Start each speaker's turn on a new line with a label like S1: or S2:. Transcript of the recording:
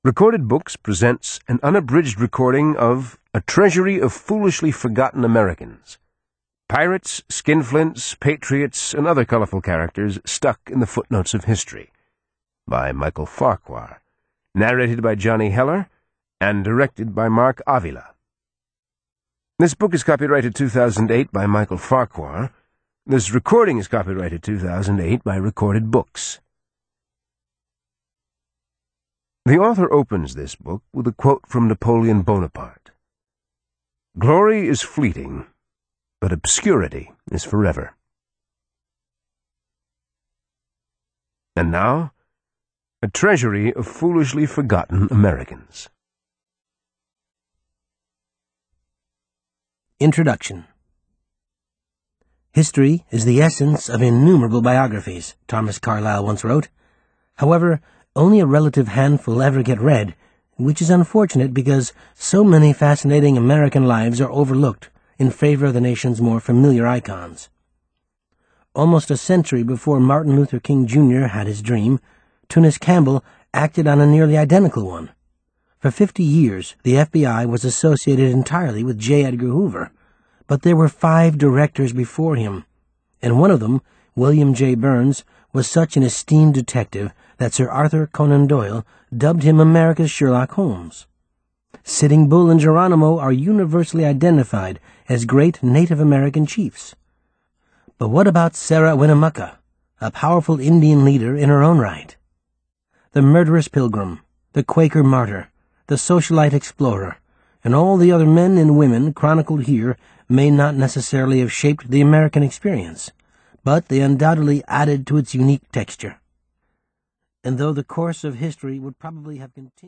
S1: Recorded Books presents an unabridged recording of A Treasury of Foolishly Forgotten Americans. Pirates, skinflints, patriots, and other colorful characters stuck in the footnotes of history. By Michael Farquhar. Narrated by Johnny Heller and directed by Mark Avila. This book is copyrighted 2008 by Michael Farquhar. This recording is copyrighted 2008 by Recorded Books. The author opens this book with a quote from Napoleon Bonaparte. "Glory is fleeting, but obscurity is forever." And now, A Treasury of Foolishly Forgotten Americans.
S2: Introduction. History is the essence of innumerable biographies, Thomas Carlyle once wrote. However, only a relative handful ever get read, which is unfortunate because so many fascinating American lives are overlooked in favor of the nation's more familiar icons. Almost a century before Martin Luther King Jr. had his dream, Tunis Campbell acted on a nearly identical one. For 50 years, the FBI was associated entirely with J. Edgar Hoover, but there were 5 directors before him, and one of them, William J. Burns, was such an esteemed detective that Sir Arthur Conan Doyle dubbed him America's Sherlock Holmes. Sitting Bull and Geronimo are universally identified as great Native American chiefs. But what about Sarah Winnemucca, a powerful Indian leader in her own right? The murderous pilgrim, the Quaker martyr, the socialite explorer, and all the other men and women chronicled here may not necessarily have shaped the American experience, but they undoubtedly added to its unique texture. And though the course of history would probably have continued